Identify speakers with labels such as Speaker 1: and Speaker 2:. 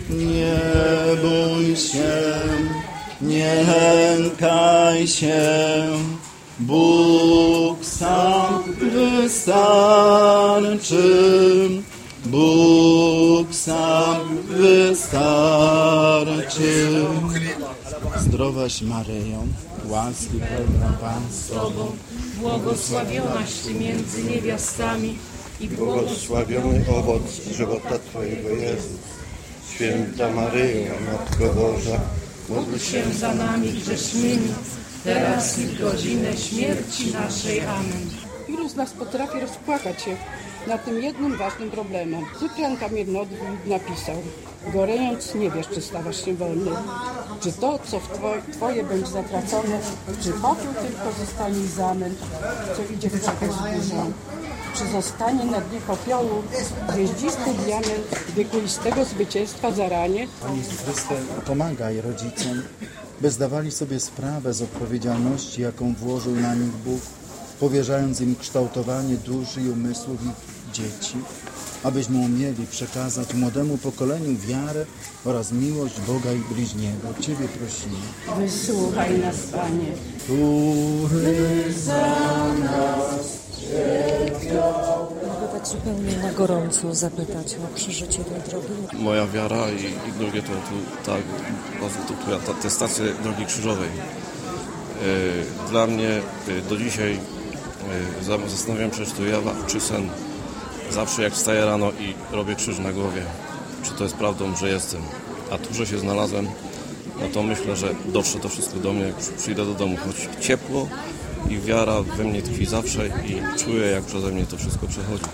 Speaker 1: Nie bój się, nie lękaj się, Bóg sam wystarczy, Bóg sam wystarczy. Zdrowaś Maryjo, łaski pełna Pan z Tobą,
Speaker 2: błogosławionaś Ty między niewiastami i
Speaker 3: Błogosławiony owoc żywota Twojego Jezus. Święta Maryjo, Matko Boża, módl się
Speaker 2: za nami grzesznymi, teraz i w godzinę śmierci naszej. Amen.
Speaker 4: Ilu z nas potrafi rozpłakać się nad tym jednym ważnym problemem? Cyprian Kamiernowicz napisał: gorejąc nie wiesz, czy stawasz się wolny, czy to, co Twoje będzie zatracone, czy popiół tylko zostanie zamęt, co idzie w przekaz burzą. Czy zostanie na dnie popiołu gwieździsty diament wiekuistego zwycięstwa zaranie?
Speaker 1: Panie Chryste, pomagaj rodzicom, by zdawali sobie sprawę z odpowiedzialności, jaką włożył na nich Bóg, powierzając im kształtowanie duszy i umysłów ich dzieci, abyśmy umieli przekazać młodemu pokoleniu wiarę oraz miłość Boga i bliźniego. Ciebie prosimy.
Speaker 4: Wysłuchaj nas, Panie.
Speaker 1: Który za nas
Speaker 5: Mogę tak zupełnie na gorąco zapytać o przeżycie tej drogi.
Speaker 6: Moja wiara i drugie to ta atestacja drogi krzyżowej. Dla mnie do dzisiaj zastanawiam się, czy to jawa, czy sen. Zawsze jak wstaję rano i robię krzyż na głowie, czy to jest prawdą, że jestem. A tu, że się znalazłem, no to myślę, że dotrze to wszystko do mnie, jak przyjdę do domu, choć ciepło i wiara we mnie tkwi zawsze i czuję, jak przeze mnie to wszystko przechodzi.